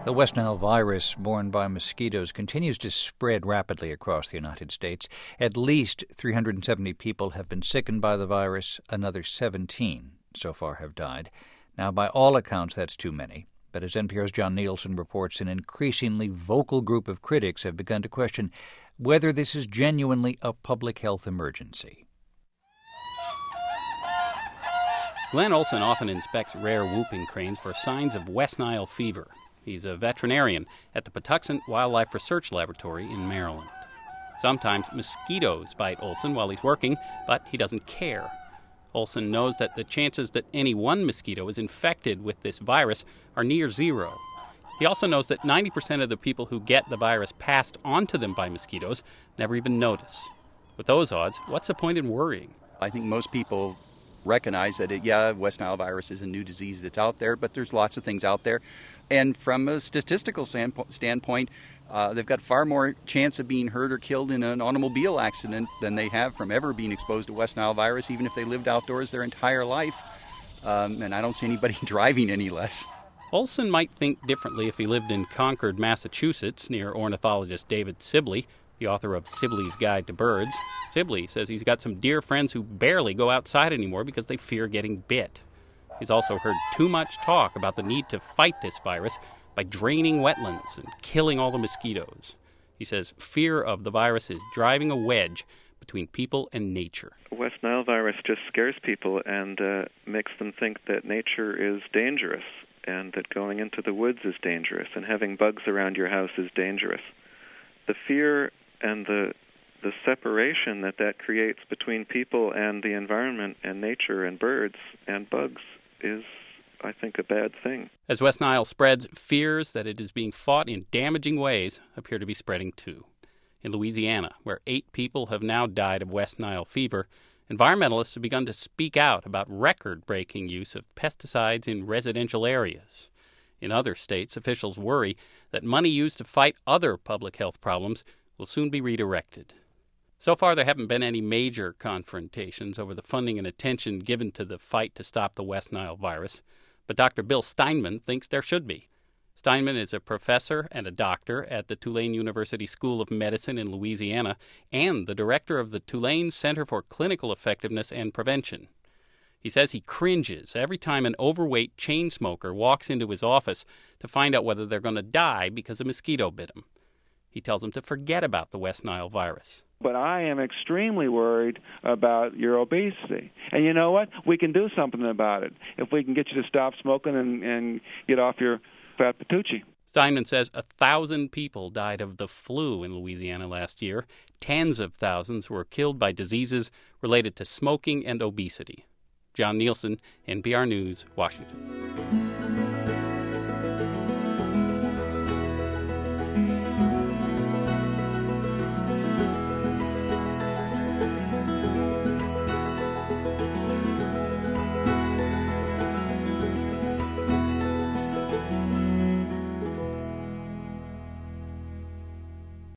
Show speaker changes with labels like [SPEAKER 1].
[SPEAKER 1] The West Nile virus borne by mosquitoes continues to spread rapidly across the United States. At least 370 people have been sickened by the virus. Another 17 so far have died. Now, by all accounts, that's too many. But as NPR's John Nielsen reports, an increasingly vocal group of critics have begun to question whether this is genuinely a public health emergency.
[SPEAKER 2] Glenn Olson often inspects rare whooping cranes for signs of West Nile fever. He's a veterinarian at the Patuxent Wildlife Research Laboratory in Maryland. Sometimes mosquitoes bite Olson while he's working, but he doesn't care. Olson knows that the chances that any one mosquito is infected with this virus are near zero. He also knows that 90% of the people who get the virus passed on to them by mosquitoes never even notice. With those odds, what's the point in worrying?
[SPEAKER 3] I think most people recognize that, West Nile virus is a new disease that's out there, but there's lots of things out there. And from a statistical standpoint, they've got far more chance of being hurt or killed in an automobile accident than they have from ever being exposed to West Nile virus, even if they lived outdoors their entire life. And I don't see anybody driving any less.
[SPEAKER 2] Olson might think differently if he lived in Concord, Massachusetts, near ornithologist David Sibley, the author of Sibley's Guide to Birds. Sibley says he's got some dear friends who barely go outside anymore because they fear getting bit. He's also heard too much talk about the need to fight this virus by draining wetlands and killing all the mosquitoes. He says fear of the virus is driving a wedge between people and nature.
[SPEAKER 4] West Nile virus just scares people and makes them think that nature is dangerous and that going into the woods is dangerous and having bugs around your house is dangerous. The fear and the separation that creates between people and the environment and nature and birds and bugs is, I think, a bad thing.
[SPEAKER 2] As West Nile spreads, fears that it is being fought in damaging ways appear to be spreading too. In Louisiana, where 8 people have now died of West Nile fever, environmentalists have begun to speak out about record-breaking use of pesticides in residential areas. In other states, officials worry that money used to fight other public health problems will soon be redirected. So far, there haven't been any major confrontations over the funding and attention given to the fight to stop the West Nile virus, but Dr. Bill Steinman thinks there should be. Steinman is a professor and a doctor at the Tulane University School of Medicine in Louisiana and the director of the Tulane Center for Clinical Effectiveness and Prevention. He says he cringes every time an overweight chain smoker walks into his office to find out whether they're going to die because a mosquito bit them. He tells them to forget about the West Nile virus.
[SPEAKER 5] But I am extremely worried about your obesity. And you know what? We can do something about it if we can get you to stop smoking and get off your fat patoochie.
[SPEAKER 2] Steinman says 1,000 people died of the flu in Louisiana last year. Tens of thousands were killed by diseases related to smoking and obesity. John Nielsen, NPR News, Washington.